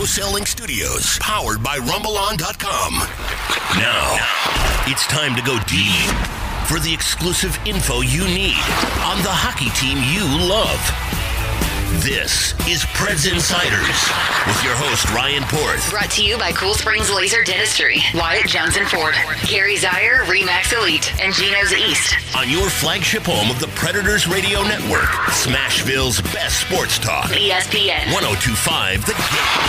Selling Studios, powered by RumbleOn.com. Now, it's time to go deep for the exclusive info you need on the hockey team you love. This is Preds Insiders with your host, Ryan Porth. Brought to you by Cool Springs Laser Dentistry, Wyatt Johnson Ford, Gary Zire, Remax Elite, and Geno's East. On your flagship home of the Predators Radio Network, Smashville's best sports talk. ESPN 102.5 The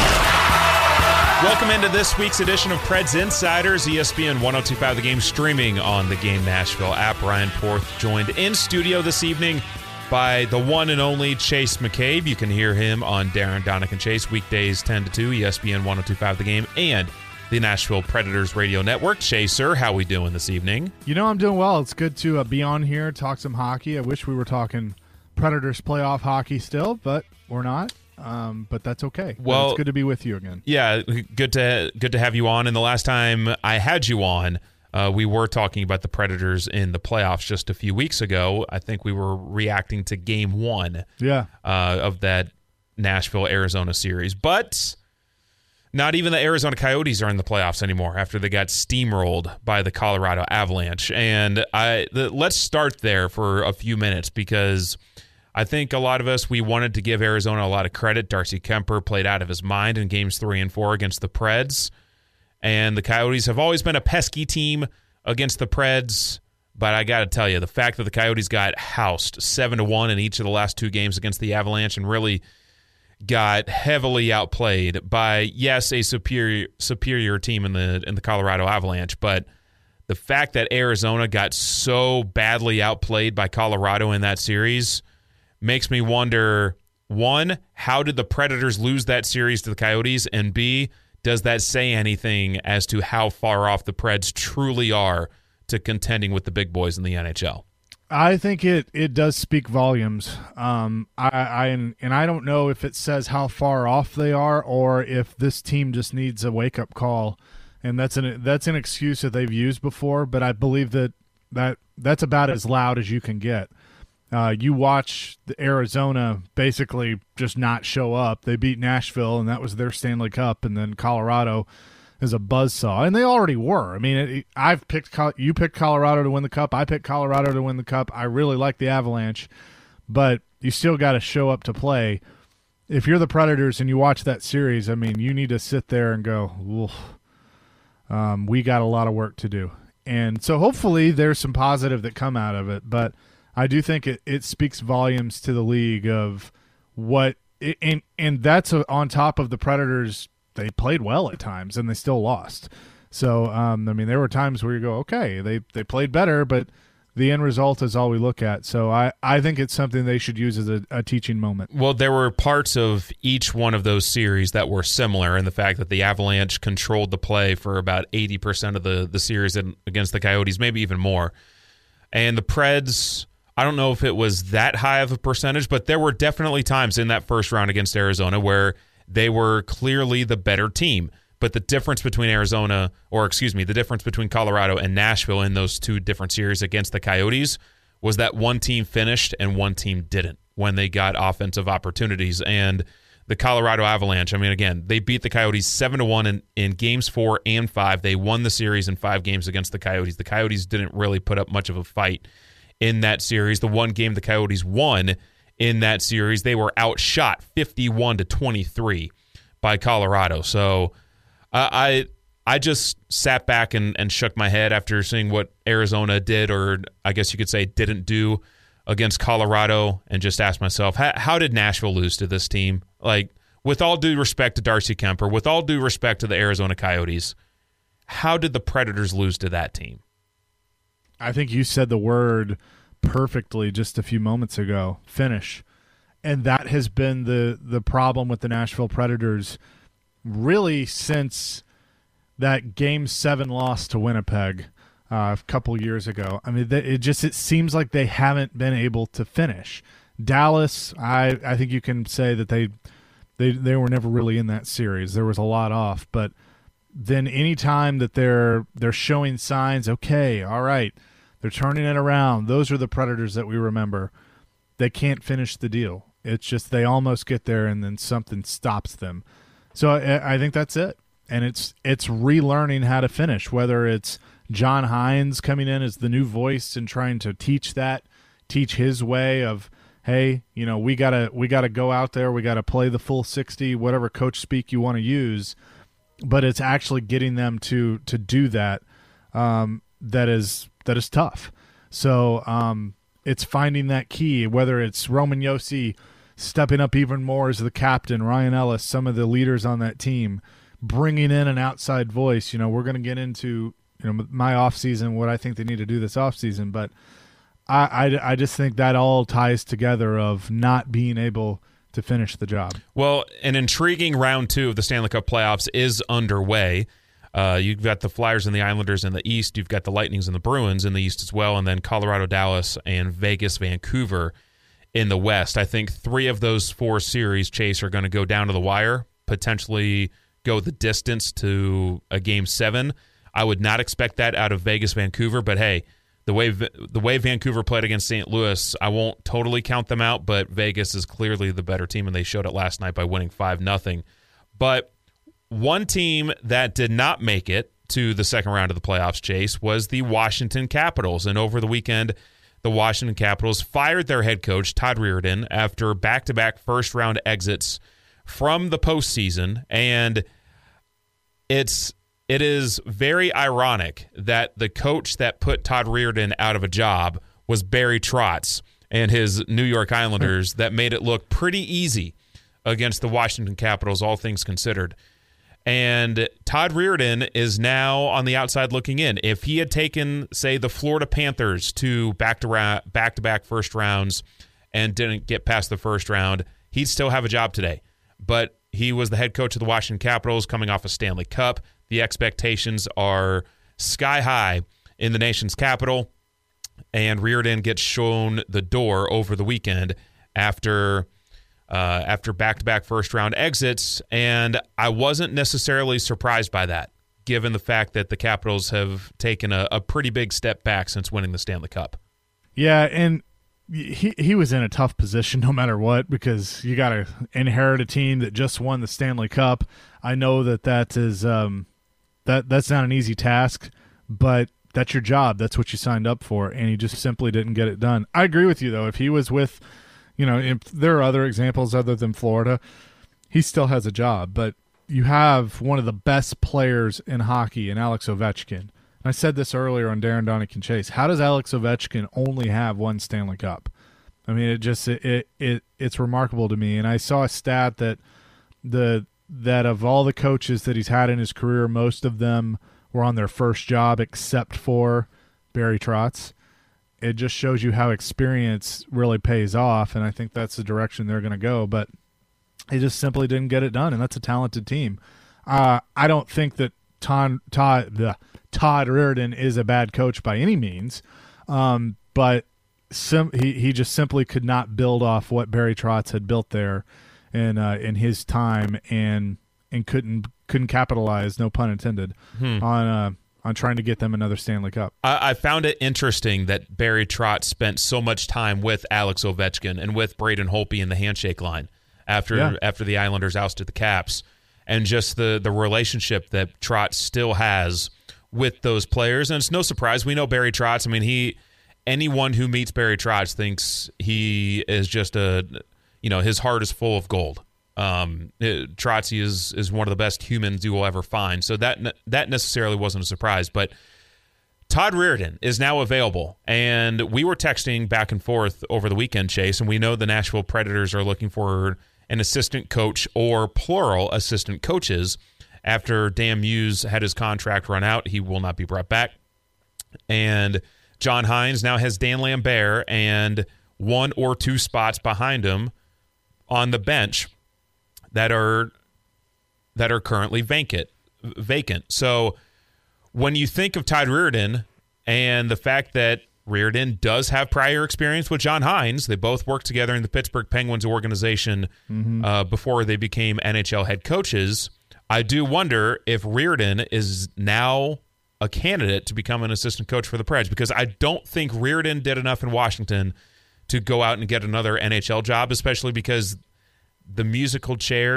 Game. Welcome into this week's edition of Preds Insiders, ESPN 102.5 The Game, streaming on the Game Nashville app. Ryan Porth joined in studio this evening by the one and only Chase McCabe. You can hear him on Darren, Donick, and Chase weekdays 10 to 2, ESPN 102.5 The Game, and the Nashville Predators Radio Network. Chase, sir, how we doing this evening? You know, I'm doing well. It's good to be on here, talk some hockey. I wish we were talking Predators playoff hockey still, but we're not. But that's okay. Well, it's good to be with you again. Yeah, good to have you on. And the last time I had you on, we were talking about the Predators in the playoffs just a few weeks ago. I think we were reacting to Game 1 of that Nashville-Arizona series. But not even the Arizona Coyotes are in the playoffs anymore after they got steamrolled by the Colorado Avalanche. And let's start there for a few minutes, because I think a lot of us, we wanted to give Arizona a lot of credit. Darcy Kemper played out of his mind in Games 3 and 4 against the Preds. And the Coyotes have always been a pesky team against the Preds. But I got to tell you, the fact that the Coyotes got housed 7-1 in each of the last two games against the Avalanche and really got heavily outplayed by, yes, a superior team in the Colorado Avalanche, but the fact that Arizona got so badly outplayed by Colorado in that series makes me wonder, one, how did the Predators lose that series to the Coyotes? And B, does that say anything as to how far off the Preds truly are to contending with the big boys in the NHL? I think it does speak volumes. I don't know if it says how far off they are or if this team just needs a wake-up call. And that's an excuse that they've used before, but I believe that's about as loud as you can get. You watch the Arizona basically just not show up. They beat Nashville, and that was their Stanley Cup, and then Colorado is a buzzsaw, and they already were. I mean, you picked Colorado to win the Cup. I picked Colorado to win the Cup. I really like the Avalanche, but you still got to show up to play. If you're the Predators and you watch that series, I mean, you need to sit there and go, we got a lot of work to do. And so hopefully there's some positive that come out of it, but I do think it speaks volumes to the league of what – and that's on top of the Predators. They played well at times, and they still lost. So, I mean, there were times where you go, okay, they played better, but the end result is all we look at. So I think it's something they should use as a teaching moment. Well, there were parts of each one of those series that were similar in the fact that the Avalanche controlled the play for about 80% of the series against the Coyotes, maybe even more. And the Preds – I don't know if it was that high of a percentage, but there were definitely times in that first round against Arizona where they were clearly the better team. But the difference between the difference between Colorado and Nashville in those two different series against the Coyotes was that one team finished and one team didn't when they got offensive opportunities. And the Colorado Avalanche, I mean, again, they beat the Coyotes 7-1 in Games 4 and 5. They won the series in 5 games against the Coyotes. The Coyotes didn't really put up much of a fight in that series. The one game the Coyotes won in that series, they were outshot 51-23 by Colorado. So I just sat back and shook my head after seeing what Arizona did, or I guess you could say didn't do, against Colorado, and just asked myself, how did Nashville lose to this team? Like, with all due respect to Darcy Kemper, with all due respect to the Arizona Coyotes, how did the Predators lose to that team? I think you said the word perfectly just a few moments ago, finish. And that has been the problem with the Nashville Predators really since that Game 7 loss to Winnipeg a couple years ago. I mean, it seems like they haven't been able to finish. Dallas, I think you can say that they were never really in that series. There was a lot off, but then any time that they're showing signs, okay, all right, they're turning it around. Those are the Predators that we remember. They can't finish the deal. It's just they almost get there and then something stops them. So I think that's it. And it's relearning how to finish, whether it's John Hines coming in as the new voice and trying to teach his way of, hey, we gotta go out there, we gotta play the full 60, whatever coach speak you want to use, but it's actually getting them to do that. That is tough. So it's finding that key, whether it's Roman Josi stepping up even more as the captain, Ryan Ellis, some of the leaders on that team, bringing in an outside voice. We're going to get into my offseason, what I think they need to do this offseason, but I just think that all ties together of not being able to finish the job. Well, an intriguing round 2 of the Stanley Cup playoffs is underway. You've got the Flyers and the Islanders in the East. You've got the Lightnings and the Bruins in the East as well, and then Colorado, Dallas, and Vegas, Vancouver in the West. I think 3 of those 4 series, Chase, are going to go down to the wire, potentially go the distance to a Game 7. I would not expect that out of Vegas, Vancouver, but hey, the way Vancouver played against St. Louis, I won't totally count them out, but Vegas is clearly the better team, and they showed it last night by winning 5-0. But one team that did not make it to the second round of the playoffs, Chase, was the Washington Capitals. And over the weekend, the Washington Capitals fired their head coach, Todd Reirden, after back-to-back first-round exits from the postseason. And it is very ironic that the coach that put Todd Reirden out of a job was Barry Trotz and his New York Islanders that made it look pretty easy against the Washington Capitals, all things considered. And Todd Reirden is now on the outside looking in. If he had taken, say, the Florida Panthers to back-to-back first rounds and didn't get past the first round, he'd still have a job today. But he was the head coach of the Washington Capitals coming off a Stanley Cup. The expectations are sky high in the nation's capital, and Reirden gets shown the door over the weekend after back-to-back first-round exits, and I wasn't necessarily surprised by that, given the fact that the Capitals have taken a pretty big step back since winning the Stanley Cup. Yeah, and he was in a tough position no matter what, because you got to inherit a team that just won the Stanley Cup. I know that is that's not an easy task, but that's your job. That's what you signed up for, and he just simply didn't get it done. I agree with you, though. If he was with – if there are other examples other than Florida, he still has a job. But you have one of the best players in hockey in Alex Ovechkin. I said this earlier on Darren Donick and Chase. How does Alex Ovechkin only have one Stanley Cup? I mean, it's remarkable to me. And I saw a stat that of all the coaches that he's had in his career, most of them were on their first job except for Barry Trotz. It just shows you how experience really pays off, and I think that's the direction they're going to go. But he just simply didn't get it done, and that's a talented team. I don't think that Todd Reirden is a bad coach by any means, but he just simply could not build off what Barry Trotz had built there in his time, and couldn't capitalize, no pun intended, on trying to get them another Stanley Cup. I found it interesting that Barry Trotz spent so much time with Alex Ovechkin and with Braden Holtby in the handshake line after the Islanders ousted the Caps, and just the relationship that Trotz still has with those players. And it's no surprise. We know Barry Trotz. I mean, anyone who meets Barry Trotz thinks he is just his heart is full of gold. Trotzy is one of the best humans you will ever find, so that necessarily wasn't a surprise. But Todd Reirden is now available, and we were texting back and forth over the weekend, Chase, and we know the Nashville Predators are looking for an assistant coach or plural assistant coaches. After Dan Muse had his contract run out, he will not be brought back, and John Hines now has Dan Lambert and 1 or 2 spots behind him on the bench that are currently vacant. So when you think of Todd Reirden and the fact that Reirden does have prior experience with John Hines, they both worked together in the Pittsburgh Penguins organization before they became NHL head coaches, I do wonder if Reirden is now a candidate to become an assistant coach for the Preds, because I don't think Reirden did enough in Washington to go out and get another NHL job, especially because the musical chairs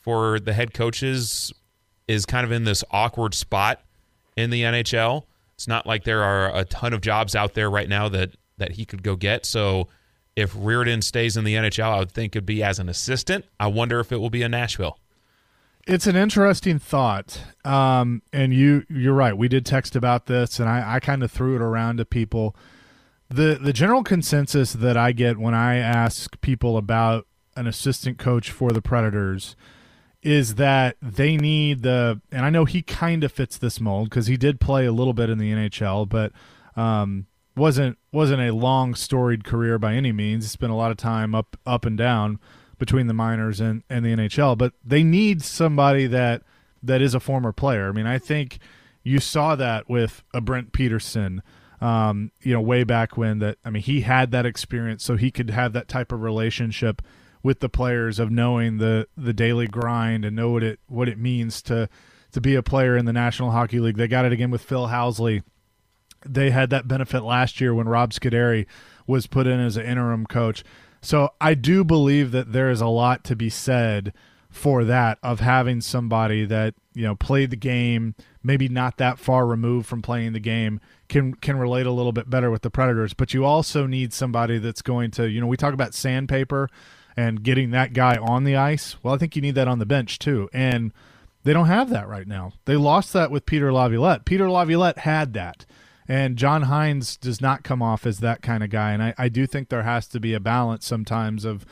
for the head coaches is kind of in this awkward spot in the NHL. It's not like there are a ton of jobs out there right now that he could go get. So if Reardon stays in the NHL, I would think it'd be as an assistant. I wonder if it will be in Nashville. It's an interesting thought. And you're right. We did text about this, and I kind of threw it around to people. The general consensus that I get when I ask people about an assistant coach for the Predators is that they need and I know he kind of fits this mold because he did play a little bit in the NHL, but wasn't a long storied career by any means. He spent a lot of time up and down between the minors and the NHL, but they need somebody that is a former player. I mean, I think you saw that with a Brent Peterson, way back when he had that experience, so he could have that type of relationship with the players of knowing the daily grind and know what it means to be a player in the National Hockey League. They got it again with Phil Housley. They had that benefit last year when Rob Scuderi was put in as an interim coach. So I do believe that there is a lot to be said for that, of having somebody that, played the game, maybe not that far removed from playing the game, can relate a little bit better with the Predators. But you also need somebody that's going to, we talk about sandpaper and getting that guy on the ice. Well, I think you need that on the bench too. And they don't have that right now. They lost that with Peter Laviolette. Peter Laviolette had that. And John Hynes does not come off as that kind of guy. And I do think there has to be a balance sometimes of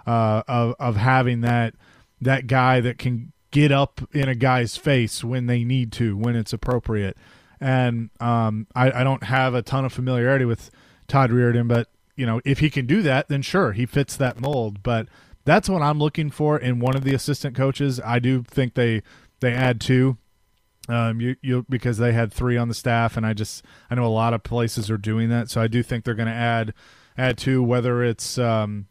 having that guy that can get up in a guy's face when they need to, when it's appropriate. And I don't have a ton of familiarity with Todd Reardon, but if he can do that, then sure, he fits that mold. But that's what I'm looking for in one of the assistant coaches. I do think they add two, because they had three on the staff, and I know a lot of places are doing that. So I do think they're going to add two, whether it's Elaine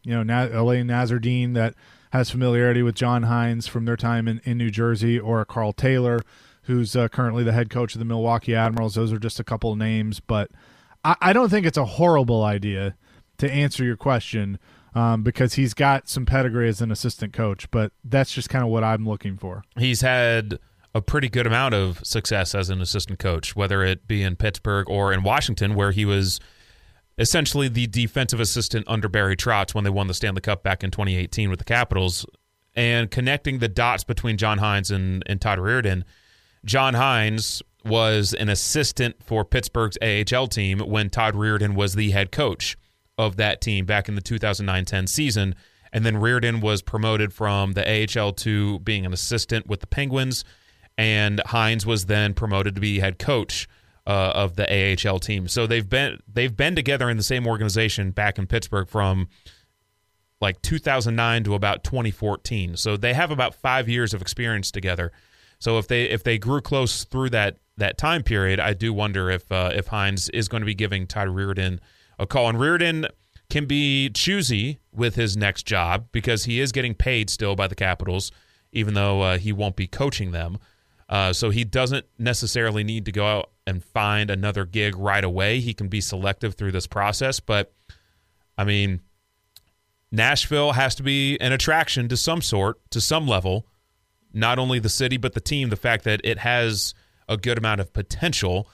Nazardine that has familiarity with John Hynes from their time in New Jersey, or Carl Taylor, who's currently the head coach of the Milwaukee Admirals. Those are just a couple of names, but I don't think it's a horrible idea to answer your question, because he's got some pedigree as an assistant coach, but that's just kind of what I'm looking for. He's had a pretty good amount of success as an assistant coach, whether it be in Pittsburgh or in Washington, where he was essentially the defensive assistant under Barry Trotz when they won the Stanley Cup back in 2018 with the Capitals. And connecting the dots between John Hynes and Todd Reardon, John Hynes was an assistant for Pittsburgh's AHL team when Todd Reardon was the head coach of that team back in the 2009-10 season. And then Reardon was promoted from the AHL to being an assistant with the Penguins, and Hynes was then promoted to be head coach of the AHL team. So they've been together in the same organization back in Pittsburgh from like 2009 to about 2014. So they have about 5 years of experience together. So if they grew close through that time period, I do wonder if Hynes is going to be giving Todd Reardon a call. And Reardon can be choosy with his next job because he is getting paid still by the Capitals, even though he won't be coaching them. So he doesn't necessarily need to go out and find another gig right away. He can be selective through this process. But, I mean, Nashville has to be an attraction to some sort, to some level. Not only the city, but the team. The fact that it has a good amount of potential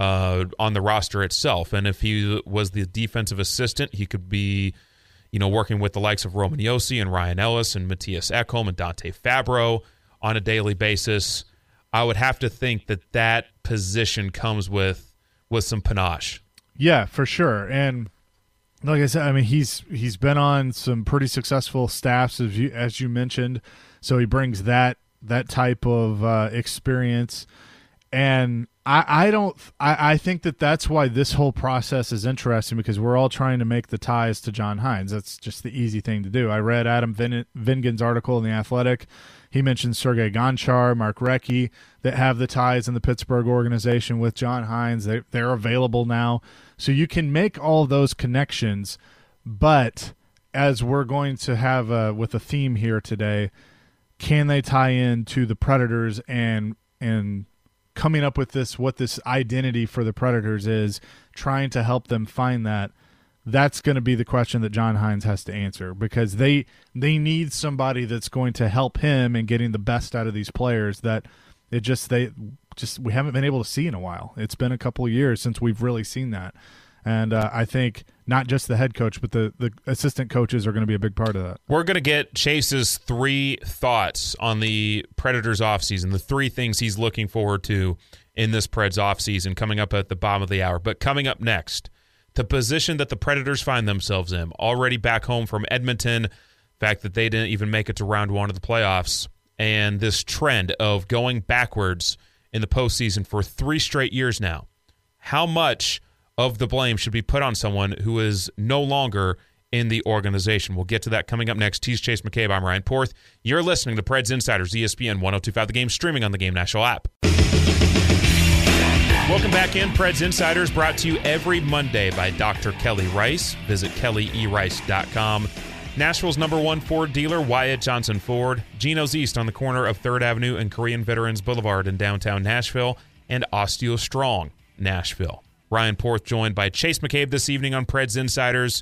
on the roster itself. And if he was the defensive assistant, he could be, working with the likes of Roman Josi and Ryan Ellis and Matthias Ekholm and Dante Fabro on a daily basis. I would have to think that position comes with some panache. Yeah, for sure. And like I said, I mean, he's been on some pretty successful staffs, as you mentioned. So he brings that type of experience. And I think that's why this whole process is interesting, because we're all trying to make the ties to John Hynes. That's just the easy thing to do. I read Adam Vingan's article in The Athletic. He mentioned Sergei Gonchar, Mark Recchi, that have the ties in the Pittsburgh organization with John Hynes. They're available now. So you can make all those connections, but as we're going to have with a theme here today, can they tie in to the Predators and coming up with what this identity for the Predators is, trying to help them find that. that's going to be the question that John Hines has to answer, because they need somebody that's going to help him in getting the best out of these players that we haven't been able to see in a while. It's been a couple of years since we've really seen that. And I think not just the head coach, but the assistant coaches are going to be a big part of that. We're going to get Chase's 3 thoughts on the Predators offseason, the 3 things he's looking forward to in this Preds offseason coming up at the bottom of the hour. But coming up next, the position that the Predators find themselves in, already back home from Edmonton, the fact that they didn't even make it to round 1 of the playoffs, and this trend of going backwards in the postseason for 3 straight years now. How much of the blame should be put on someone who is no longer in the organization? We'll get to that coming up next. He's Chase McCabe. I'm Ryan Porth. You're listening to Preds Insiders, ESPN 1025 The Game, streaming on the Game National app. Welcome back in. Preds Insiders brought to you every Monday by Dr. Kelly Rice. Visit kellyerice.com. Nashville's #1 Ford dealer, Wyatt Johnson Ford. Geno's East on the corner of 3rd Avenue and Korean Veterans Boulevard in downtown Nashville. And Osteo Strong, Nashville. Ryan Porth joined by Chase McCabe this evening on Preds Insiders,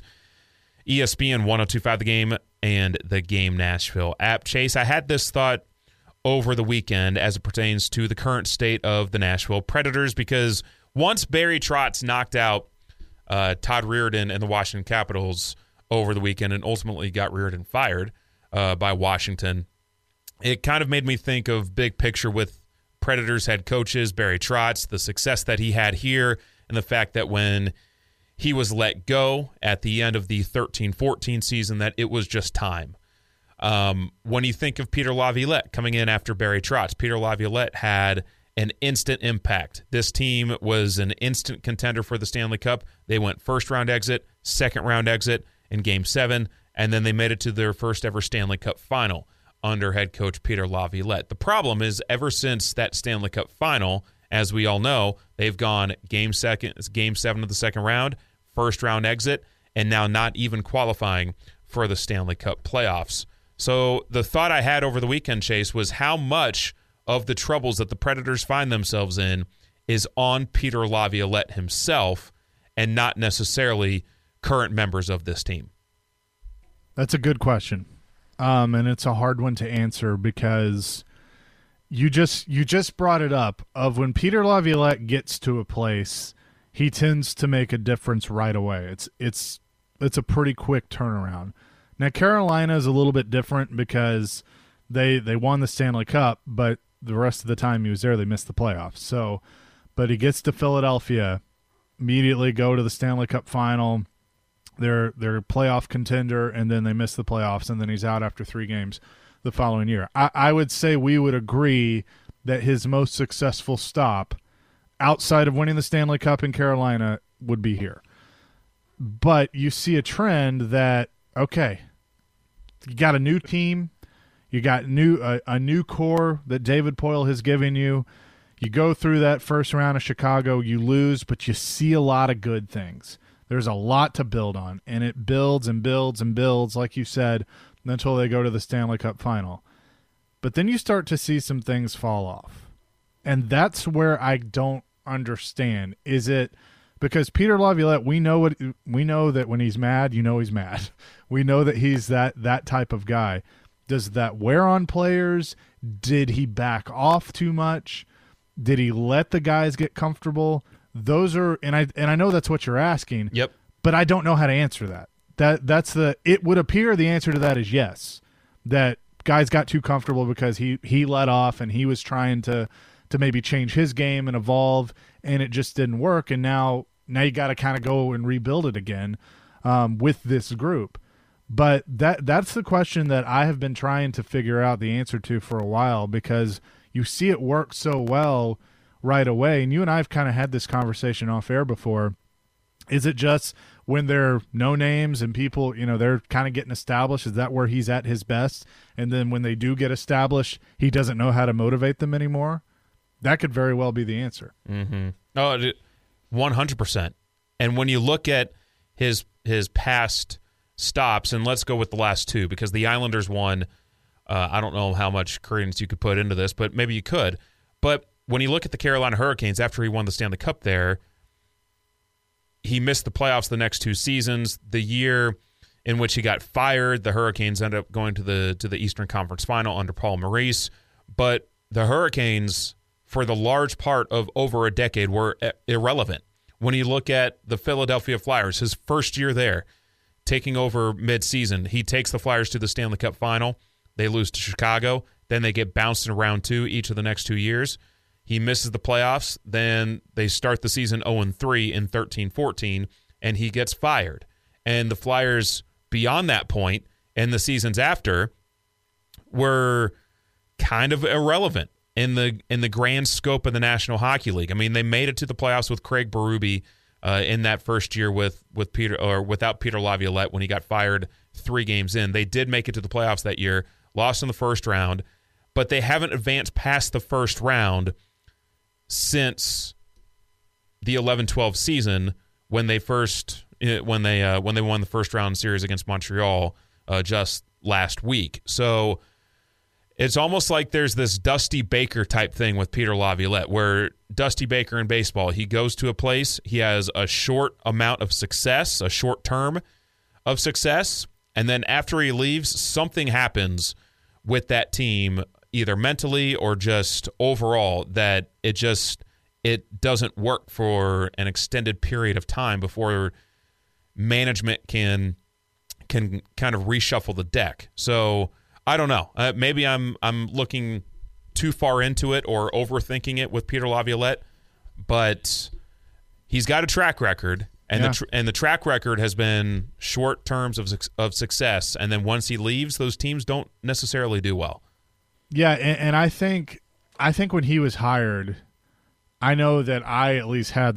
ESPN 1025 The Game and the Game Nashville app. Chase, I had this thought over the weekend as it pertains to the current state of the Nashville Predators, because once Barry Trotz knocked out Todd Reirden and the Washington Capitals over the weekend and ultimately got Reirden fired by Washington, it kind of made me think of big picture with Predators head coaches, Barry Trotz, the success that he had here, and the fact that when he was let go at the end of the 13-14 season, that it was just time. When you think of Peter Laviolette coming in after Barry Trotz, Peter Laviolette had an instant impact. This team was an instant contender for the Stanley Cup. They went first-round exit, second-round exit in Game 7, and then they made it to their first-ever Stanley Cup final under head coach Peter Laviolette. The problem is, ever since that Stanley Cup final, as we all know, they've gone Game 7 of the second round, first-round exit, and now not even qualifying for the Stanley Cup playoffs. So the thought I had over the weekend, Chase, was how much of the troubles that the Predators find themselves in is on Peter Laviolette himself and not necessarily current members of this team. That's a good question. And it's a hard one to answer, because you just brought it up of when Peter Laviolette gets to a place, he tends to make a difference right away. It's a pretty quick turnaround. Now, Carolina is a little bit different because they won the Stanley Cup, but the rest of the time he was there, they missed the playoffs. So, but he gets to Philadelphia, immediately go to the Stanley Cup final. They're a playoff contender, and then they miss the playoffs, and then he's out after 3 games the following year. I would say we would agree that his most successful stop outside of winning the Stanley Cup in Carolina would be here. But you see a trend that, okay, you got a new team, you got a new core that David Poile has given you. You go through that first round of Chicago, you lose, but you see a lot of good things. There's a lot to build on, and it builds and builds and builds, like you said, until they go to the Stanley Cup final. But then you start to see some things fall off. And that's where I don't understand. Is it because Peter Laviolette, we know that when he's mad, he's mad. We know that he's that type of guy. Does that wear on players? Did he back off too much? Did he let the guys get comfortable? Those are, and I know that's what you're asking. Yep. But I don't know how to answer that. It would appear the answer to that is yes. That guys got too comfortable because he let off and he was trying to maybe change his game and evolve, and it just didn't work. And now you got to kind of go and rebuild it again with this group. But that's the question that I have been trying to figure out the answer to for a while, because you see it work so well right away. And you and I have kind of had this conversation off air before. Is it just when they're no names and people, they're kind of getting established? Is that where he's at his best? And then when they do get established, he doesn't know how to motivate them anymore? That could very well be the answer. Mm-hmm. Oh, 100%. And when you look at his past stops, and let's go with the last 2, because the Islanders won, I don't know how much credence you could put into this, but maybe you could. But when you look at the Carolina Hurricanes after he won the Stanley Cup there, he missed the playoffs the next 2 seasons. The year in which he got fired, the Hurricanes ended up going to the Eastern Conference Final under Paul Maurice. But the Hurricanes, for the large part of over a decade, were irrelevant. When you look at the Philadelphia Flyers, his first year there, taking over midseason, he takes the Flyers to the Stanley Cup Final. They lose to Chicago. Then they get bounced in round 2 each of the next 2 years. He misses the playoffs. Then they start the season 0-3 in 13-14, and he gets fired. And the Flyers, beyond that point, and the seasons after, were kind of irrelevant in the grand scope of the National Hockey League. I mean, they made it to the playoffs with Craig Berube in that first year without Peter Laviolette when he got fired 3 games in. They did make it to the playoffs that year, lost in the first round, but they haven't advanced past the first round since the 11-12 season when they won the first round series against Montreal just last week. So it's almost like there's this Dusty Baker type thing with Peter Laviolette, where Dusty Baker in baseball, he goes to a place, he has a short amount of success, a short term of success, and then after he leaves, something happens with that team, either mentally or just overall, that it doesn't work for an extended period of time before management can kind of reshuffle the deck. So I don't know. Maybe I'm looking too far into it or overthinking it with Peter Laviolette, but he's got a track record, and the track record has been short terms of success, and then once he leaves, those teams don't necessarily do well. Yeah, and I think when he was hired, I know that I at least had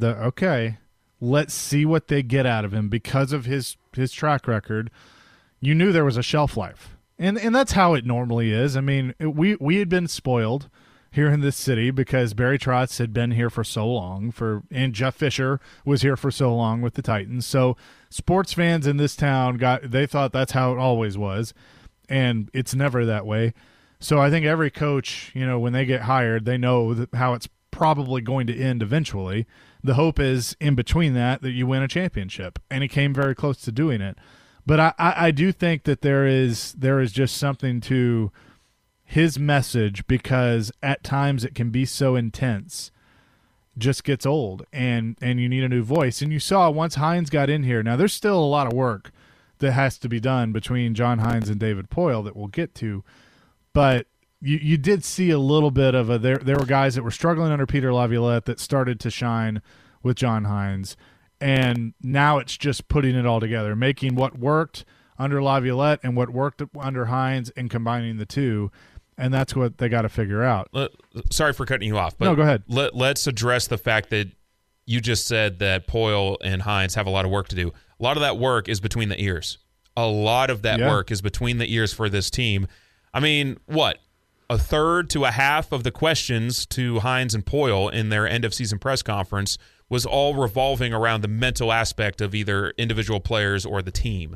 let's see what they get out of him because of his track record. You knew there was a shelf life. And that's how it normally is. I mean, we had been spoiled here in this city because Barry Trotz had been here for so long, and Jeff Fisher was here for so long with the Titans. So sports fans in this town they thought that's how it always was, and it's never that way. So I think every coach, when they get hired, they know how it's probably going to end eventually. The hope is in between that you win a championship, and he came very close to doing it. But I do think that there is just something to his message, because at times it can be so intense, just gets old, and you need a new voice. And you saw once Hines got in here, now there's still a lot of work that has to be done between John Hines and David Poile that we'll get to, but you did see a little bit of there were guys that were struggling under Peter Laviolette that started to shine with John Hines. And now it's just putting it all together, making what worked under Laviolette and what worked under Hines and combining the two. And that's what they got to figure out. Sorry for cutting you off, but no, go ahead. Let's address the fact that you just said that Poile and Hines have a lot of work to do. A lot of that work is between the ears. A lot of that work is between the ears for this team. I mean, what? A third to a half of the questions to Hines and Poile in their end-of-season press conference was all revolving around the mental aspect of either individual players or the team.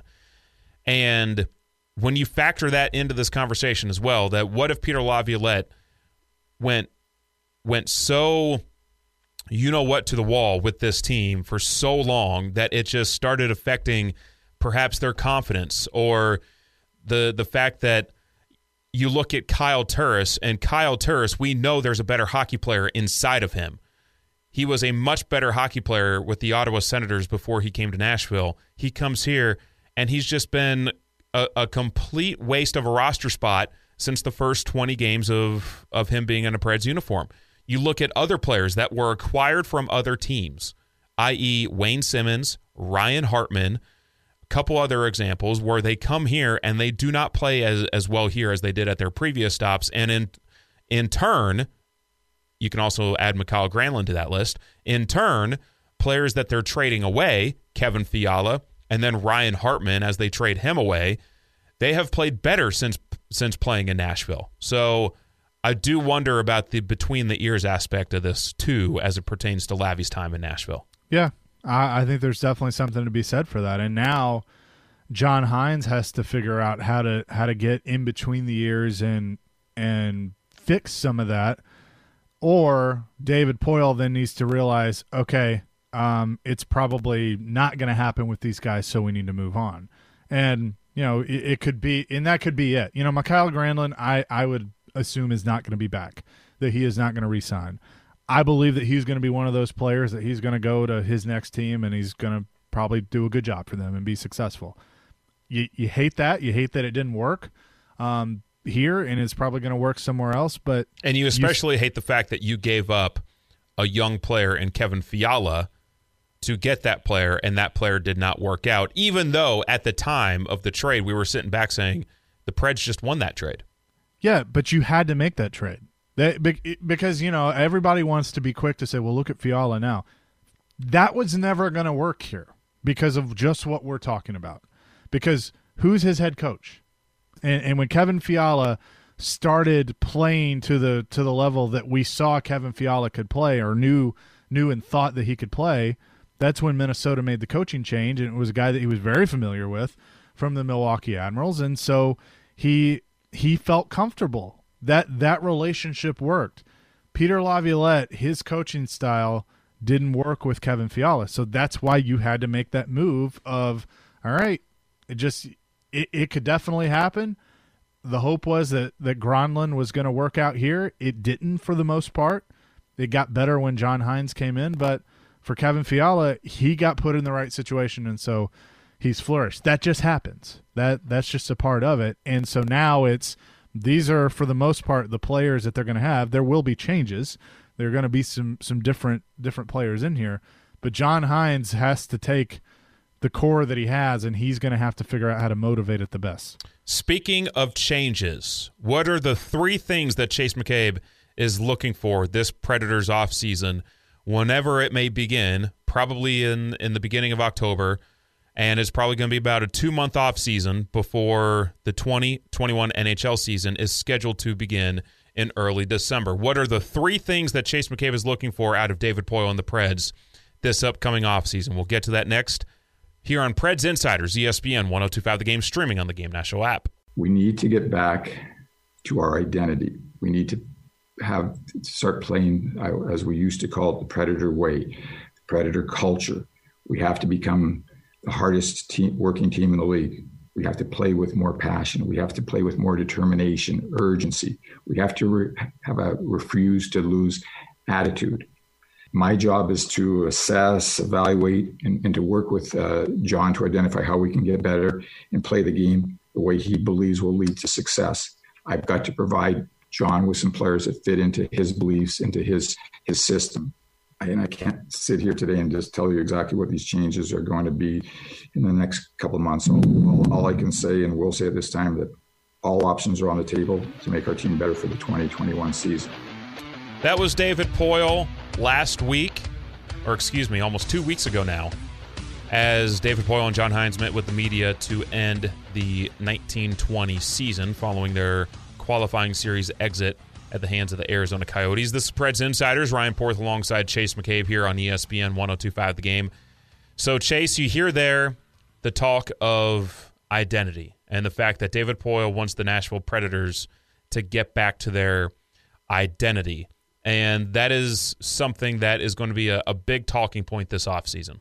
And when you factor that into this conversation as well, that what if Peter Laviolette went so you-know-what to the wall with this team for so long that it just started affecting perhaps their confidence, or the fact that you look at Kyle Turris, and Kyle Turris, we know there's a better hockey player inside of him. He was a much better hockey player with the Ottawa Senators before he came to Nashville. He comes here, and he's just been a complete waste of a roster spot since the first 20 games of him being in a Preds uniform. You look at other players that were acquired from other teams, i.e. Wayne Simmons, Ryan Hartman, a couple other examples where they come here and they do not play as well here as they did at their previous stops. And in turn, you can also add Mikael Granlund to that list. In turn, players that they're trading away, Kevin Fiala, and then Ryan Hartman as they trade him away, they have played better since playing in Nashville. So I do wonder about the between the ears aspect of this too, as it pertains to Lavi's time in Nashville. Yeah, I think there's definitely something to be said for that. And now John Hines has to figure out how to get in between the ears and fix some of that. Or David Poile then needs to realize, okay, it's probably not going to happen with these guys, so we need to move on. And, it could be – and that could be it. Mikael Granlund, I would assume is not going to be back, that he is not going to re-sign. I believe that he's going to be one of those players that he's going to go to his next team and he's going to probably do a good job for them and be successful. You hate that. You hate that it didn't work here, and it's probably going to work somewhere else. And you especially hate the fact that you gave up a young player in Kevin Fiala to get that player, and that player did not work out, even though at the time of the trade we were sitting back saying the Preds just won that trade. Yeah, but you had to make that trade. Because, everybody wants to be quick to say, well, look at Fiala now. That was never going to work here because of just what we're talking about. Because who's his head coach? And when Kevin Fiala started playing to the level that we saw Kevin Fiala could play, or knew and thought that he could play, that's when Minnesota made the coaching change, and it was a guy that he was very familiar with from the Milwaukee Admirals, and so he felt comfortable. That relationship worked. Peter Laviolette, his coaching style didn't work with Kevin Fiala, so that's why you had to make that move of, all right, it could definitely happen. The hope was that Granlund was going to work out here. It didn't for the most part. It got better when John Hines came in, but for Kevin Fiala, he got put in the right situation, and so he's flourished. That just happens. That's just a part of it. And so now these are, for the most part, the players that they're going to have. There will be changes. There are going to be some different players in here, but John Hines has to take the core that he has, and he's going to have to figure out how to motivate it the best. Speaking of changes, what are the 3 things that Chase McCabe is looking for this Predators offseason, whenever it may begin, probably in the beginning of October, and it's probably going to be about a 2-month offseason before the 2021 NHL season is scheduled to begin in early December? What are the 3 things that Chase McCabe is looking for out of David Poile and the Preds this upcoming offseason? We'll get to that next here on Preds Insiders, ESPN 102.5 The Game, streaming on the Game National app. We need to get back to our identity. We need to start playing, as we used to call it, the Predator way, the Predator culture. We have to become the hardest working team in the league. We have to play with more passion. We have to play with more determination, urgency. We have to have a refuse to lose attitude. My job is to assess, evaluate, and to work with John to identify how we can get better and play the game the way he believes will lead to success. I've got to provide John with some players that fit into his beliefs, into his system. And I can't sit here today and just tell you exactly what these changes are going to be in the next couple of months. So all I can say, and will say at this time, that all options are on the table to make our team better for the 2021 season. That was David Poile last week, or excuse me, almost 2 weeks ago now, as David Poile and John Hines met with the media to end the 1920 season following their qualifying series exit at the hands of the Arizona Coyotes. This is Preds Insiders. Ryan Porth alongside Chase McCabe here on ESPN 102.5 The Game. So, Chase, you hear there the talk of identity and the fact that David Poile wants the Nashville Predators to get back to their identity. And that is something that is going to be a big talking point this offseason.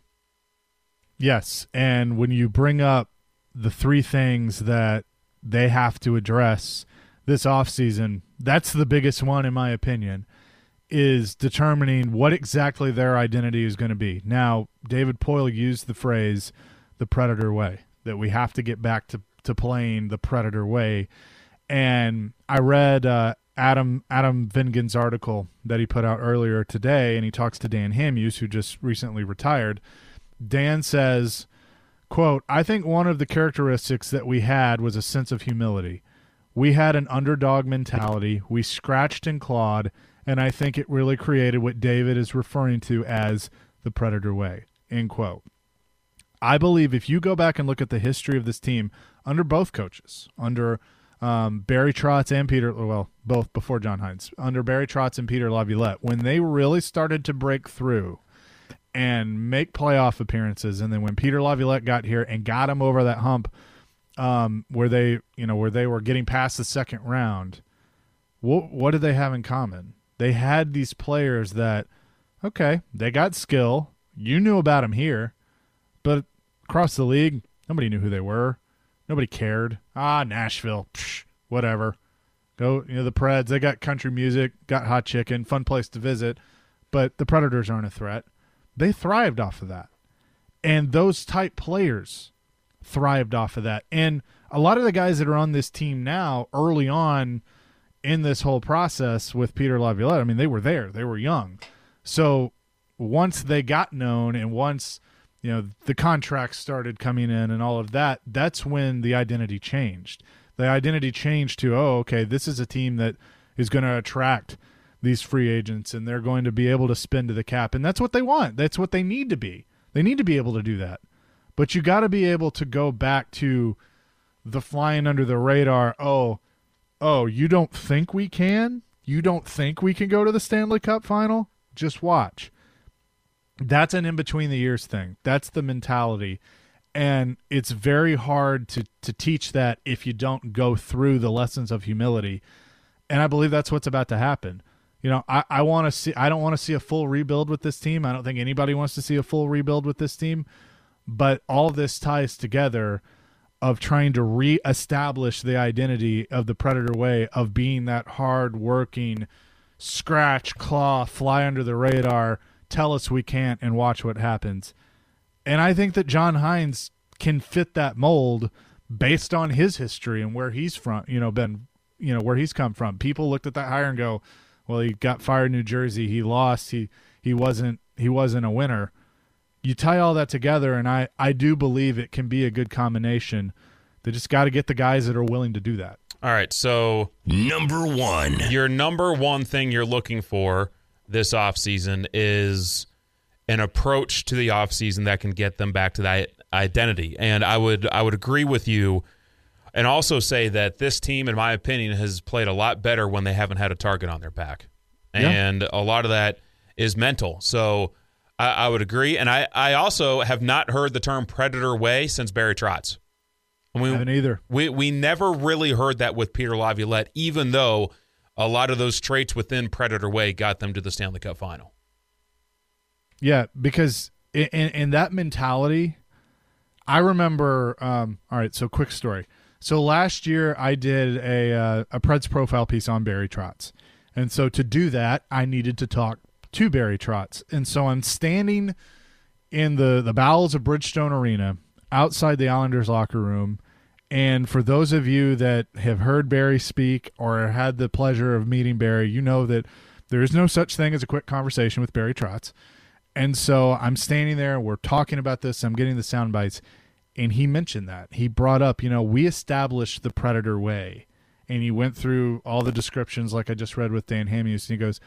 Yes, and when you bring up the 3 things that they have to address this offseason, that's the biggest one, in my opinion, is determining what exactly their identity is going to be. Now, David Poile used the phrase, the Predator way, that we have to get back to playing the Predator way. And I read Adam Vingan's article that he put out earlier today, and he talks to Dan Hamhuis, who just recently retired. Dan says, quote, "I think one of the characteristics that we had was a sense of humility. We had an underdog mentality. We scratched and clawed, and I think it really created what David is referring to as the Predator way," end quote. I believe if you go back and look at the history of this team under both coaches, under Barry Trotz and both before John Hines, under Barry Trotz and Peter Laviolette, when they really started to break through and make playoff appearances, and then when Peter Laviolette got here and got them over that hump, where they were getting past the second round, what did they have in common? They had these players that, okay, they got skill, You knew about them here, but across the league, nobody knew who they were. Nobody cared. Nashville, whatever. Go, the Preds, they got country music, got hot chicken, fun place to visit, but the Predators aren't a threat. They thrived off of that. And those type players thrived off of that. And a lot of the guys that are on this team now, early on in this whole process with Peter Laviolette, I mean, they were there. They were young. So once they got known and once, the contracts started coming in and all of that, that's when the identity changed. The identity changed to, okay, this is a team that is going to attract these free agents and they're going to be able to spend to the cap. And that's what they want. That's what they need to be. They need to be able to do that. But you got to be able to go back to the flying under the radar. Oh, you don't think we can? You don't think we can go to the Stanley Cup final? Just watch. That's an in-between-the-years thing. That's the mentality. And it's very hard to teach that if you don't go through the lessons of humility. And I believe that's what's about to happen. I don't want to see a full rebuild with this team. I don't think anybody wants to see a full rebuild with this team. But all this ties together of trying to reestablish the identity of the Predator way of being that hard-working, scratch, claw, fly under the radar, tell us we can't, and watch what happens. And I think that John Hynes can fit that mold based on his history and where he's from, where he's come from. People looked at that hire and go, well, he got fired in New Jersey. He lost. He wasn't a winner. You tie all that together, and I do believe it can be a good combination. They just got to get the guys that are willing to do that. All right, so number one. Your number one thing you're looking for this offseason is an approach to the offseason that can get them back to that identity. And I would agree with you and also say that this team, in my opinion, has played a lot better when they haven't had a target on their back. Yeah. And a lot of that is mental. So I would agree. And I also have not heard the term Predator way since Barry Trotz. I haven't either. We never really heard that with Peter Laviolette, even though a lot of those traits within Predator way got them to the Stanley Cup final. Yeah, because in that mentality, I remember all right, so quick story. So last year I did a Preds profile piece on Barry Trotz. And so to do that, I needed to talk to Barry Trotz. And so I'm standing in the bowels of Bridgestone Arena outside the Islanders locker room. And for those of you that have heard Barry speak or had the pleasure of meeting Barry, you know that there is no such thing as a quick conversation with Barry Trotz. And so I'm standing there, we're talking about this, I'm getting the sound bites, and he mentioned that. He brought up, we established the Predator way. And he went through all the descriptions like I just read with Dan Hamhuis, and he goes,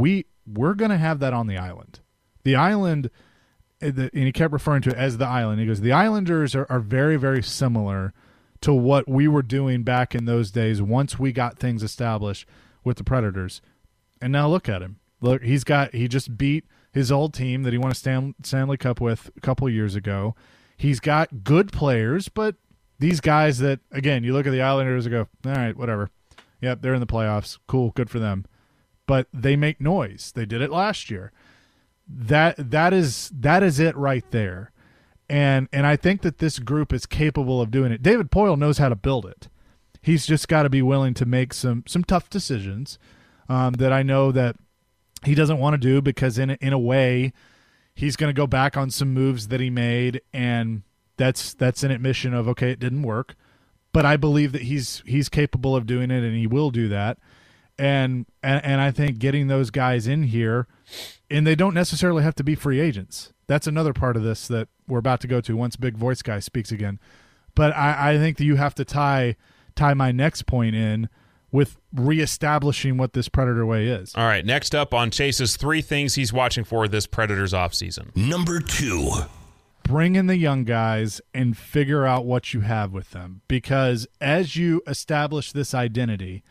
we're going to have that on the island. The island, and he kept referring to it as the island. He goes, the Islanders are very, very similar to what we were doing back in those days once we got things established with the Predators. And now look at him. Look, he just beat his old team that he won a Stanley Cup with a couple years ago. He's got good players, but these guys that, again, you look at the Islanders and go, all right, whatever. Yep, they're in the playoffs. Cool, good for them. But they make noise. They did it last year. That is it right there. And I think that this group is capable of doing it. David Poile knows how to build it. He's just got to be willing to make some tough decisions that I know that he doesn't want to do, because in a way he's going to go back on some moves that he made, and that's an admission of, okay, it didn't work. But I believe that he's capable of doing it, and he will do that. And I think getting those guys in here, and they don't necessarily have to be free agents. That's another part of this that we're about to go to once Big Voice Guy speaks again. But I think that you have to tie my next point in with reestablishing what this Predator way is. All right, next up on Chase's 3 things he's watching for this Predators offseason. Number 2. Bring in the young guys and figure out what you have with them. Because as you establish this identity,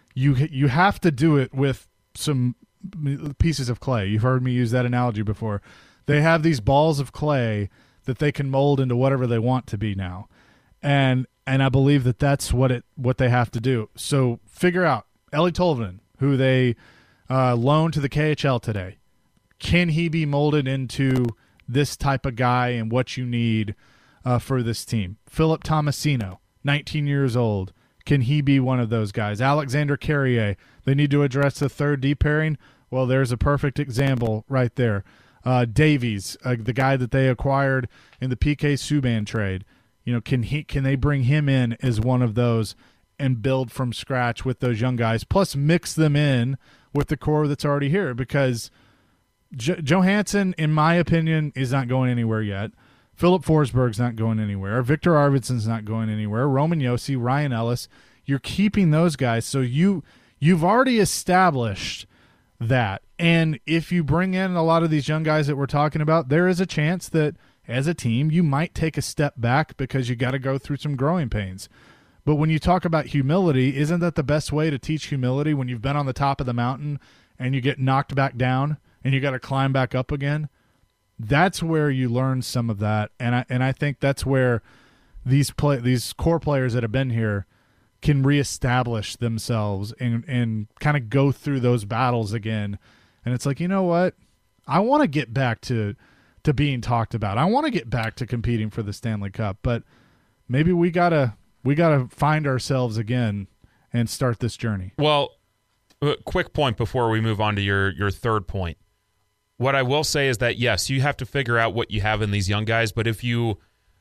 you have to do it with some pieces of clay. You've heard me use that analogy before. They have these balls of clay that they can mold into whatever they want to be now. And I believe that that's what they have to do. So figure out Eeli Tolvanen, who they loaned to the KHL today. Can he be molded into this type of guy and what you need for this team. Philip Tomasino, 19 years old. Can he be one of those guys? Alexander Carrier, they need to address the third D pairing. Well, there's a perfect example right there. Davies, the guy that they acquired in the PK Subban trade. Can they bring him in as one of those and build from scratch with those young guys, plus mix them in with the core that's already here? Because Johansson, in my opinion, is not going anywhere yet. Philip Forsberg's not going anywhere. Victor Arvidsson's not going anywhere. Roman Josi, Ryan Ellis, you're keeping those guys. So you've already established that. And if you bring in a lot of these young guys that we're talking about, there is a chance that as a team you might take a step back because you got to go through some growing pains. But when you talk about humility, isn't that the best way to teach humility when you've been on the top of the mountain and you get knocked back down and you got to climb back up again? That's where you learn some of that, and I think that's where these core players that have been here can reestablish themselves and kind of go through those battles again. And it's like, you know what? I want to get back to being talked about. I want to get back to competing for the Stanley Cup, but maybe we gotta find ourselves again and start this journey. Well, quick point before we move on to your third point. What I will say is that, yes, you have to figure out what you have in these young guys, but if you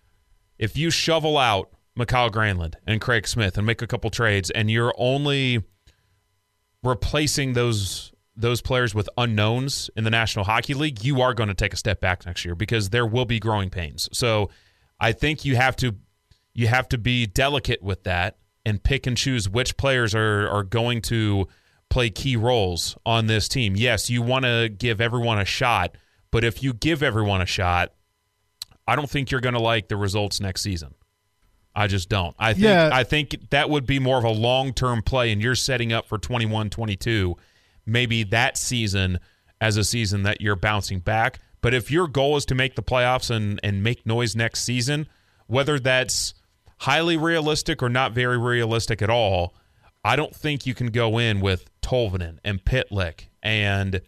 shovel out Mikael Granlund and Craig Smith and make a couple trades and you're only replacing those players with unknowns in the National Hockey League, you are going to take a step back next year because there will be growing pains. So I think you have to be delicate with that and pick and choose which players are going to play key roles on this team. Yes, you want to give everyone a shot, but if you give everyone a shot, I don't think you're going to like the results next season. I just don't. I think that would be more of a long-term play, and you're setting up for 21-22, maybe that season as a season that you're bouncing back. But if your goal is to make the playoffs and make noise next season, whether that's highly realistic or not very realistic at all, I don't think you can go in with Tolvanen and Pitlick and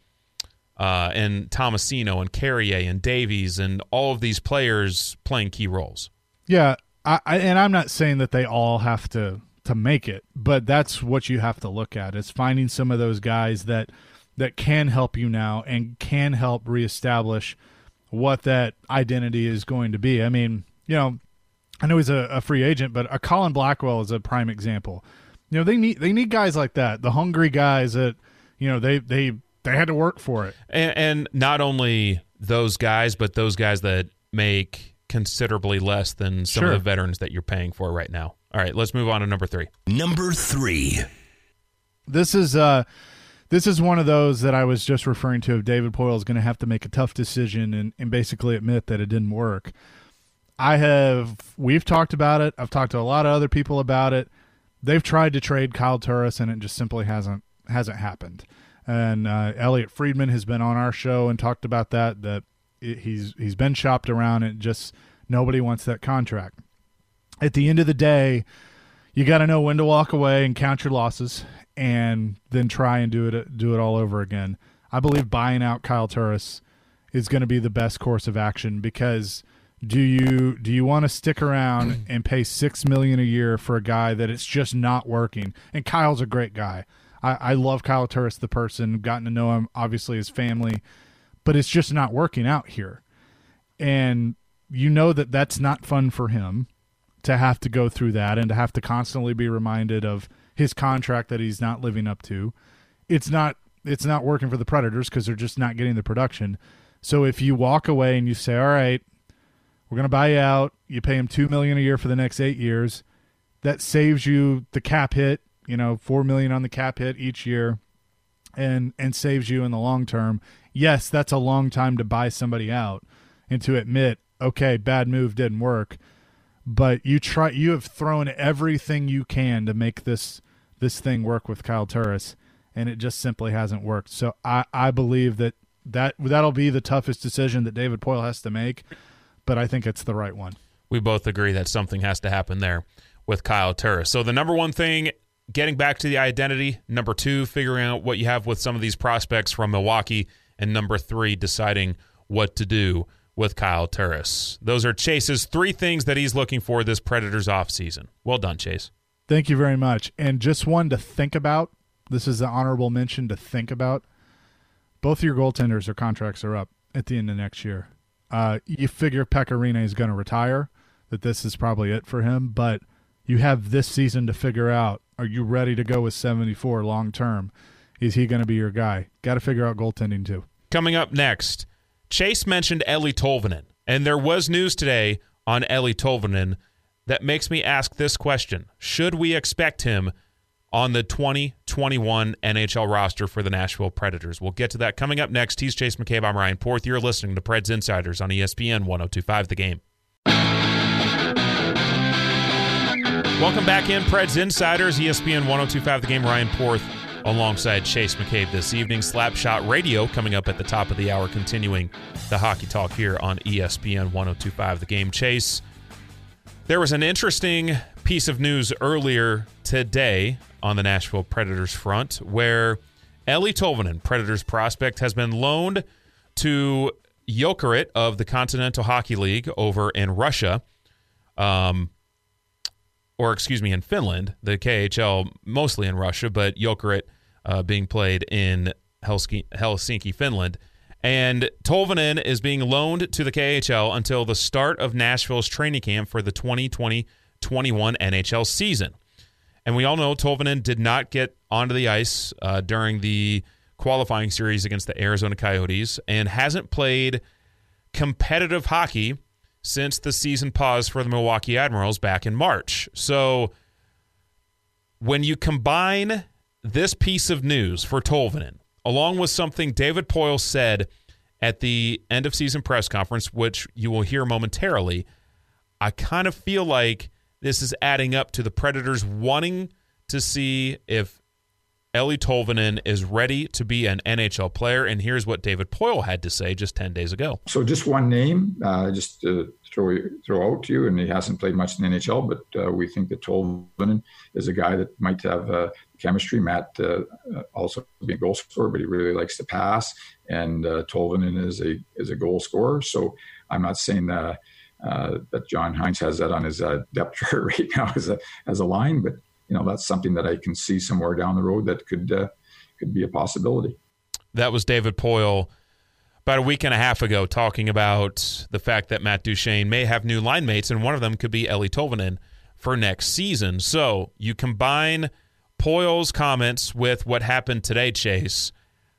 Tomasino and Carrier and Davies and all of these players playing key roles. Yeah, and I'm not saying that they all have to make it, but that's what you have to look at is finding some of those guys that can help you now and can help reestablish what that identity is going to be. I mean, I know he's a free agent, but a Colin Blackwell is a prime example. They need guys like that, the hungry guys that, they had to work for it. And not only those guys, but those guys that make considerably less than some of the veterans that you're paying for right now. All right, let's move on to number 3. Number 3. This is one of those that I was just referring to. If David Poile is going to have to make a tough decision and basically admit that it didn't work. We've talked about it. I've talked to a lot of other people about it. They've tried to trade Kyle Turris, and it just simply hasn't happened. And Elliot Friedman has been on our show and talked about that he's been shopped around, and just nobody wants that contract. At the end of the day, you got to know when to walk away and count your losses, and then try and do it all over again. I believe buying out Kyle Turris is going to be the best course of action, because do you want to stick around and pay $6 million a year for a guy that it's just not working? And Kyle's a great guy. I love Kyle Turris, the person, gotten to know him, obviously his family, but it's just not working out here. And that's not fun for him to have to go through that and to have to constantly be reminded of his contract that he's not living up to. It's not working for the Predators because they're just not getting the production. So if you walk away and you say, all right, we're going to buy you out, you pay him $2 million a year for the next 8 years, that saves you the cap hit, $4 million on the cap hit each year, and saves you in the long term. Yes, that's a long time to buy somebody out and to admit, okay, bad move, didn't work, but you have thrown everything you can to make this thing work with Kyle Turris, and it just simply hasn't worked. So I believe that'll be the toughest decision that David Poile has to make, but I think it's the right one. We both agree that something has to happen there with Kyle Turris. So the number one thing, getting back to the identity. Number 2, figuring out what you have with some of these prospects from Milwaukee. And number 3, deciding what to do with Kyle Turris. Those are Chase's 3 things that he's looking for this Predators offseason. Well done, Chase. Thank you very much. And just one to think about. This is an honorable mention to think about. Both your goaltenders, their contracts are up at the end of next year. You figure Pekka Rinne is going to retire, that this is probably it for him, but you have this season to figure out, are you ready to go with 74 long term? Is he going to be your guy? Got to figure out goaltending too. Coming up next, Chase mentioned Eeli Tolvanen, and there was news today on Eeli Tolvanen that makes me ask this question. Should we expect him on the 2021 NHL roster for the Nashville Predators? We'll get to that coming up next. He's Chase McCabe. I'm Ryan Porth. You're listening to Preds Insiders on ESPN 102.5 The Game. Welcome back in, Preds Insiders, ESPN 102.5 The Game. Ryan Porth alongside Chase McCabe this evening. Slapshot Radio coming up at the top of the hour, continuing the hockey talk here on ESPN 102.5 The Game. Chase, there was an interesting piece of news earlier today on the Nashville Predators front where Eeli Tolvanen, Predators prospect, has been loaned to Jokerit of the Continental Hockey League over in Russia, in Finland, the KHL mostly in Russia, but Jokerit being played in Helsinki, Finland. And Tolvanen is being loaned to the KHL until the start of Nashville's training camp for the 2020-21 NHL season. And we all know Tolvanen did not get onto the ice during the qualifying series against the Arizona Coyotes and hasn't played competitive hockey since the season paused for the Milwaukee Admirals back in March. So when you combine this piece of news for Tolvanen, along with something David Poile said at the end-of-season press conference, which you will hear momentarily, I kind of feel like this is adding up to the Predators wanting to see if Eeli Tolvanen is ready to be an NHL player, and here's what David Poile had to say just 10 days ago. So just one name, just to throw out to you, and he hasn't played much in the NHL, but we think that Tolvanen is a guy that might have chemistry. Matt also being a goal scorer, but he really likes to pass, and Tolvanen is a goal scorer. So I'm not saying that John Hines has that on his depth chart right now as a line, but that's something that I can see somewhere down the road that could be a possibility. That was David Poile about a week and a half ago talking about the fact that Matt Duchene may have new line mates, and one of them could be Eeli Tolvanen for next season. So you combine Poile's comments with what happened today, Chase.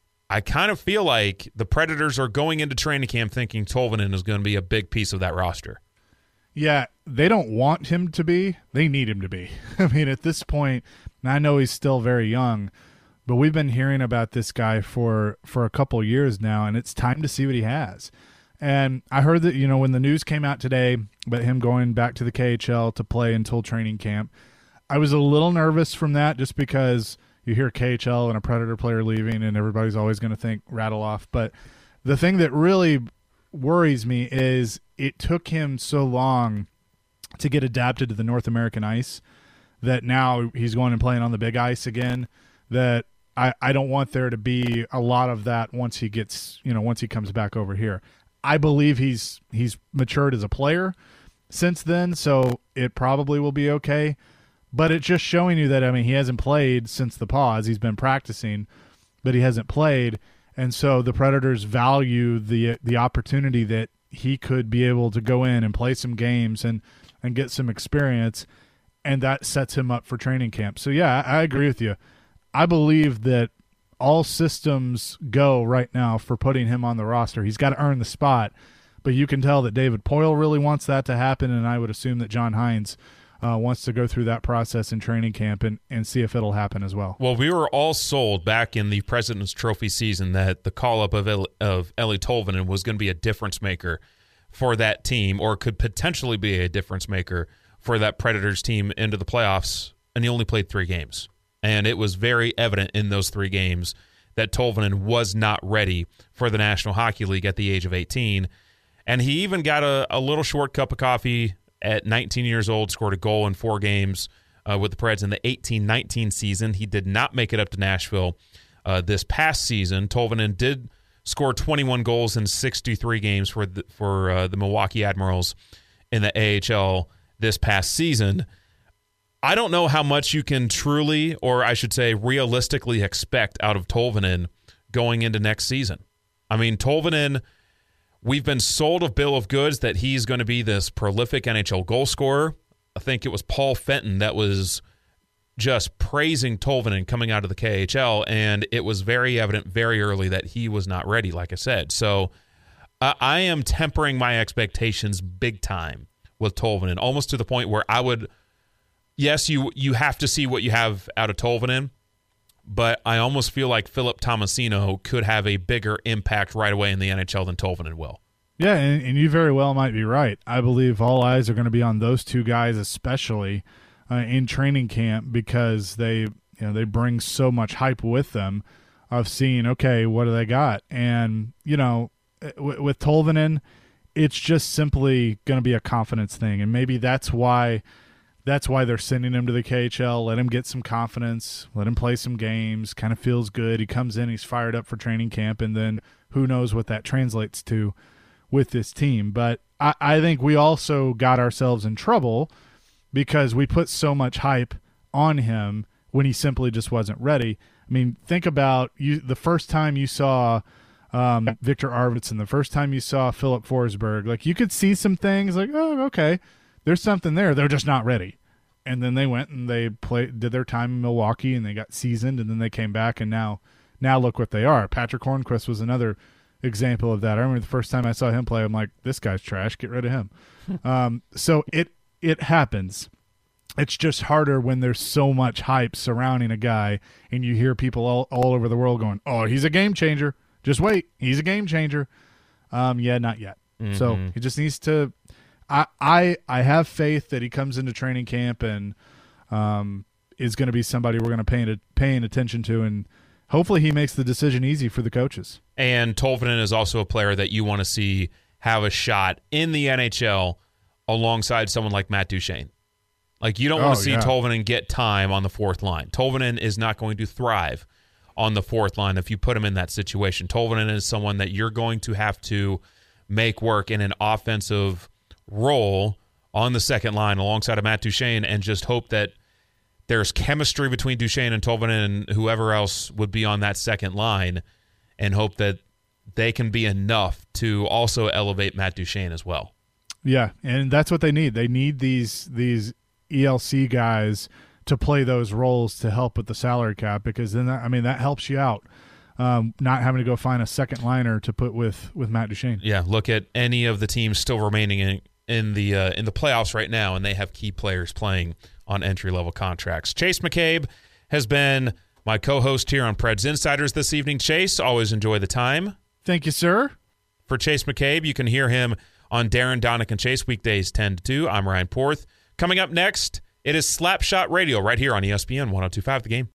I kind of feel like the Predators are going into training camp thinking Tolvanen is going to be a big piece of that roster. Yeah, they don't want him to be. They need him to be. I mean, at this point, and I know he's still very young, but we've been hearing about this guy for a couple years now, and it's time to see what he has. And I heard that, when the news came out today about him going back to the KHL to play until training camp, I was a little nervous from that just because you hear KHL and a Predator player leaving and everybody's always going to think rattle off. But the thing that really worries me is it took him so long to get adapted to the North American ice that now he's going and playing on the big ice again, that I don't want there to be a lot of that once he gets, once he comes back over here. I believe he's matured as a player since then, so it probably will be okay. But it's just showing you that, he hasn't played since the pause. He's been practicing, but he hasn't played. And so the Predators value the opportunity that he could be able to go in and play some games and get some experience, and that sets him up for training camp. So, yeah, I agree with you. I believe that all systems go right now for putting him on the roster. He's got to earn the spot, but you can tell that David Poile really wants that to happen, and I would assume that John Hines wants to go through that process in training camp and see if it'll happen as well. Well, we were all sold back in the President's Trophy season that the call-up of Eeli Tolvanen was going to be a difference maker for that team, or could potentially be a difference maker for that Predators team into the playoffs, and he only played 3 games. And it was very evident in those 3 games that Tolvanen was not ready for the National Hockey League at the age of 18. And he even got a little short cup of coffee at 19 years old, scored a goal in 4 games with the Preds in the 18-19 season. He did not make it up to Nashville this past season. Tolvanen did scored 21 goals in 63 games for the Milwaukee Admirals in the AHL this past season. I don't know how much you can truly, or I should say realistically, expect out of Tolvanen going into next season. I mean, Tolvanen, we've been sold a bill of goods that he's going to be this prolific NHL goal scorer. I think it was Paul Fenton that was just praising Tolvanen coming out of the KHL, and it was very evident very early that he was not ready, like I said. So I am tempering my expectations big time with Tolvanen, almost to the point where I would, yes, you have to see what you have out of Tolvanen, but I almost feel like Philip Tomasino could have a bigger impact right away in the NHL than Tolvanen will. Yeah, and you very well might be right. I believe all eyes are going to be on those two guys, especially in training camp, because they bring so much hype with them of seeing, okay, what do they got? And, with Tolvanen, it's just simply going to be a confidence thing, and maybe that's why they're sending him to the KHL. Let him get some confidence, let him play some games, kind of feels good. He comes in, he's fired up for training camp, and then who knows what that translates to with this team. But I think we also got ourselves in trouble because we put so much hype on him when he simply just wasn't ready. I mean, think about the first time you saw Victor Arvidsson, the first time you saw Philip Forsberg. Like, you could see some things like, oh, okay, there's something there. They're just not ready. And then they went and they did their time in Milwaukee, and they got seasoned, and then they came back, and now look what they are. Patrick Hornquist was another example of that. I remember the first time I saw him play, I'm like, this guy's trash. Get rid of him. So it happens. It's just harder when there's so much hype surrounding a guy, and you hear people all over the world going, oh, he's a game changer. Just wait. He's a game changer. Yeah, not yet. Mm-hmm. So he just needs to I have faith that he comes into training camp and is going to be somebody we're going to paying attention to, and hopefully he makes the decision easy for the coaches. And Tolvanen is also a player that you want to see have a shot in the NHL alongside someone like Matt Duchene. Like, you don't want to see Tolvanen get time on the fourth line. Tolvanen is not going to thrive on the fourth line if you put him in that situation. Tolvanen is someone that you're going to have to make work in an offensive role on the second line alongside of Matt Duchene, and just hope that there's chemistry between Duchene and Tolvanen and whoever else would be on that second line, and hope that they can be enough to also elevate Matt Duchene as well. Yeah, and that's what they need. They need these ELC guys to play those roles to help with the salary cap, because then that helps you out, not having to go find a second liner to put with Matt Duchene. Yeah, look at any of the teams still remaining in the playoffs right now, and they have key players playing on entry-level contracts. Chase McCabe has been my co-host here on Preds Insiders this evening. Chase, always enjoy the time. Thank you, sir. For Chase McCabe, you can hear him on Darren, Donick, and Chase weekdays 10 to 2. I'm Ryan Porth. Coming up next, it is Slapshot Radio right here on ESPN 102.5 The Game.